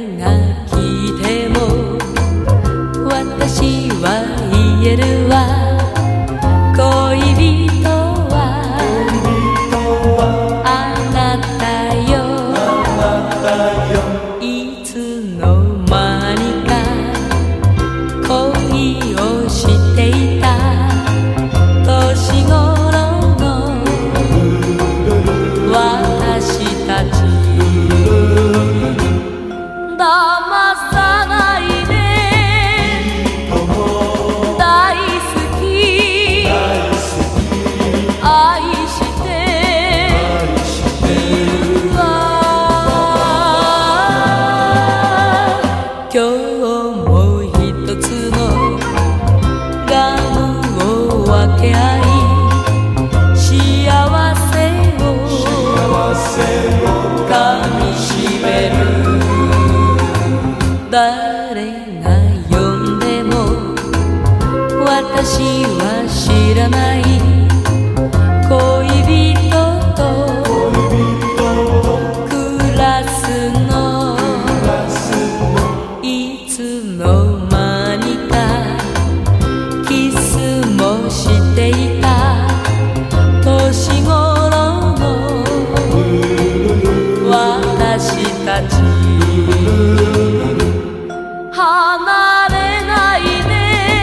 が来ても私は言えるわ。恋人はあなたよ。いつの間にか恋をしていた年頃の私たち。騙さないで、大好き、愛しているわ。今日も一つのガムを分け合い、幸せをかみしめる。誰が呼んでも私は知らない恋人と暮らすの。いつの間にかキスもしていた年頃の私たち。離れないで、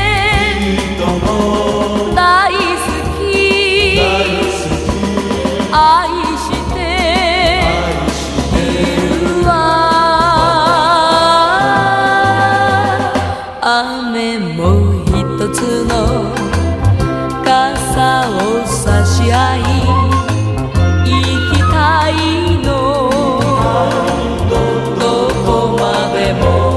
大好き、愛しているわ。雨も一つの傘を差し合い行きたいの。どこまでも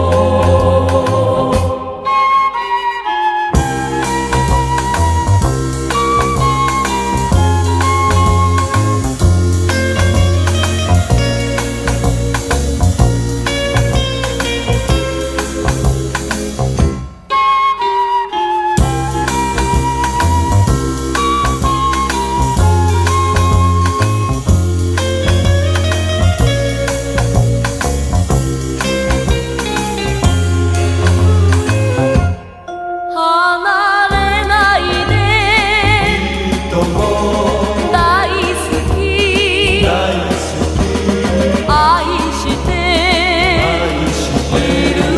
愛している